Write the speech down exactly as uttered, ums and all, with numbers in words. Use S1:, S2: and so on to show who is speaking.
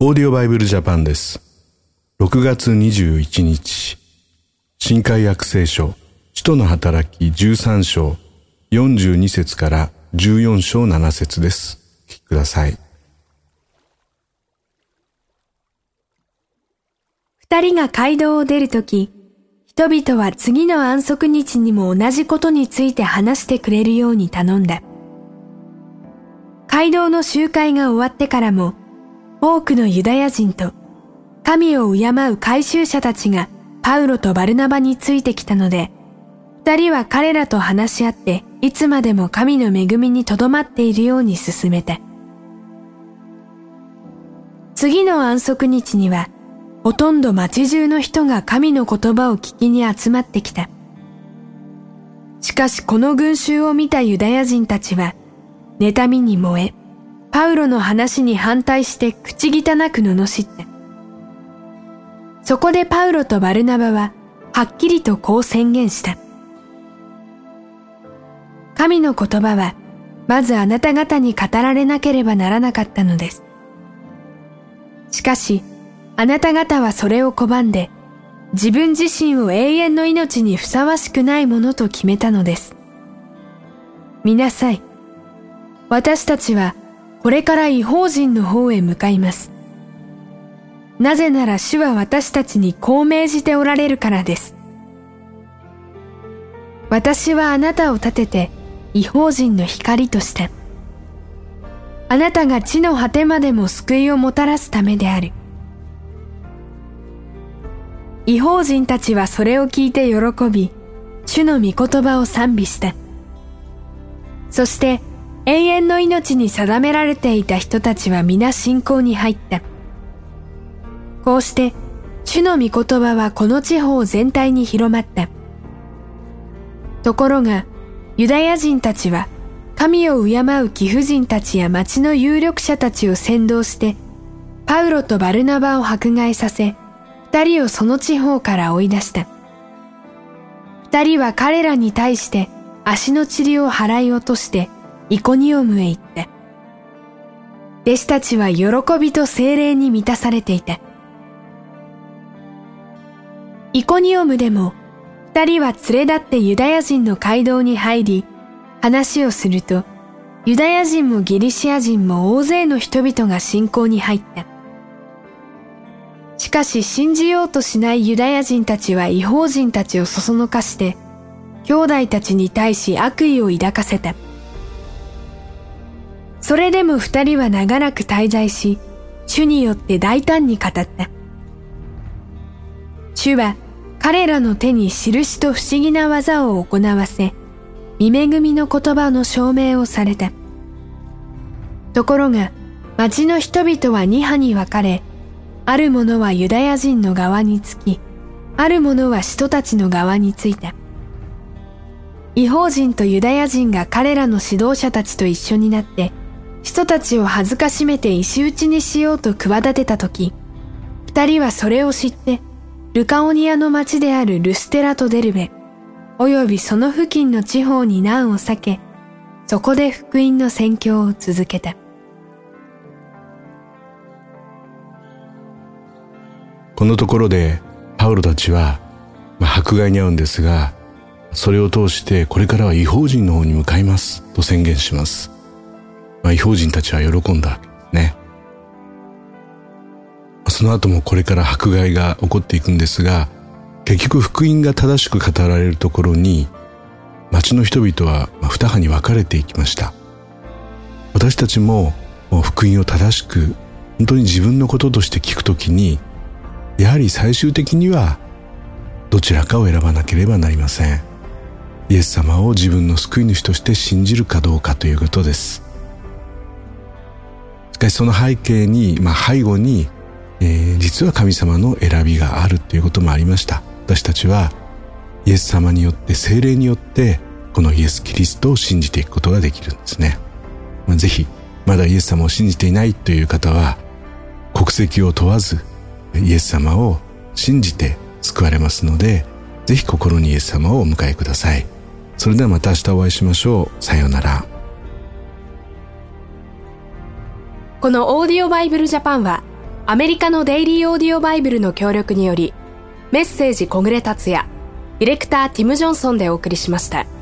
S1: オーディオバイブルジャパンです。ろくがつにじゅういちにち、新海約聖書、使徒の働きじゅうさんしょう、よんじゅうにせつからじゅうよんしょうななせつです。お聞きください。
S2: 二人が街道を出るとき、人々は次の安息日にも同じことについて話してくれるように頼んだ。街道の集会が終わってからも、多くのユダヤ人と神を敬う改宗者たちがパウロとバルナバについてきたので、二人は彼らと話し合っていつまでも神の恵みにとどまっているように進めた。次の安息日には、ほとんど町中の人が神の言葉を聞きに集まってきた。しかしこの群衆を見たユダヤ人たちは、妬みに燃え、パウロの話に反対して口汚く罵った。そこでパウロとバルナバは、はっきりとこう宣言した。神の言葉は、まずあなた方に語られなければならなかったのです。しかし、あなた方はそれを拒んで、自分自身を永遠の命にふさわしくないものと決めたのです。見なさい。私たちはこれから異邦人の方へ向かいます。なぜなら主は私たちにこう命じておられるからです。私はあなたを立てて異邦人の光とした。あなたが地の果てまでも救いをもたらすためである。異邦人たちはそれを聞いて喜び、主の御言葉を賛美した。そして永遠の命に定められていた人たちは皆信仰に入った。こうして主の御言葉はこの地方全体に広まった。ところがユダヤ人たちは神を敬う貴婦人たちや町の有力者たちを扇動してパウロとバルナバを迫害させ、二人をその地方から追い出した。二人は彼らに対して足の塵を払い落としてイコニオムへ行った。弟子たちは喜びと聖霊に満たされていた。イコニオムでも二人は連れ立ってユダヤ人の街道に入り、話をすると、ユダヤ人もギリシア人も大勢の人々が信仰に入った。しかし信じようとしないユダヤ人たちは異邦人たちをそそのかして、兄弟たちに対し悪意を抱かせた。それでも二人は長らく滞在し、主によって大胆に語った。主は彼らの手に印と不思議な技を行わせ、御恵みの言葉の証明をされた。ところが、町の人々は二派に分かれ、ある者はユダヤ人の側につき、ある者は使徒たちの側についた。異邦人とユダヤ人が彼らの指導者たちと一緒になって、使徒たちを恥ずかしめて石打ちにしようと企てたとき、二人はそれを知って、ルカオニアの町であるルステラとデルベ、およびその付近の地方に難を避け、そこで福音の宣教を続けた。
S1: このところでパウロたちは、まあ、迫害に遭うんですが、それを通してこれからは異邦人の方に向かいますと宣言します。まあ、異邦人たちは喜んだわけですね。その後もこれから迫害が起こっていくんですが、結局福音が正しく語られるところに町の人々は二派に分かれていきました。私たちも福音を正しく本当に自分のこととして聞くときに、やはり最終的にはどちらかを選ばなければなりません。イエス様を自分の救い主として信じるかどうかということです。しかしその背景に、まあ、背後に、えー、実は神様の選びがあるということもありました。私たちはイエス様によって聖霊によってこのイエス・キリストを信じていくことができるんですね。まあ、ぜひまだイエス様を信じていないという方は国籍を問わずイエス様を信じて救われますので、ぜひ心にイエス様をお迎えください。それではまた明日お会いしましょう。さようなら。
S2: このオーディオバイブルジャパンはアメリカのデイリーオーディオバイブルの協力により、メッセージ小暮達也、ディレクターティム・ジョンソンでお送りしました。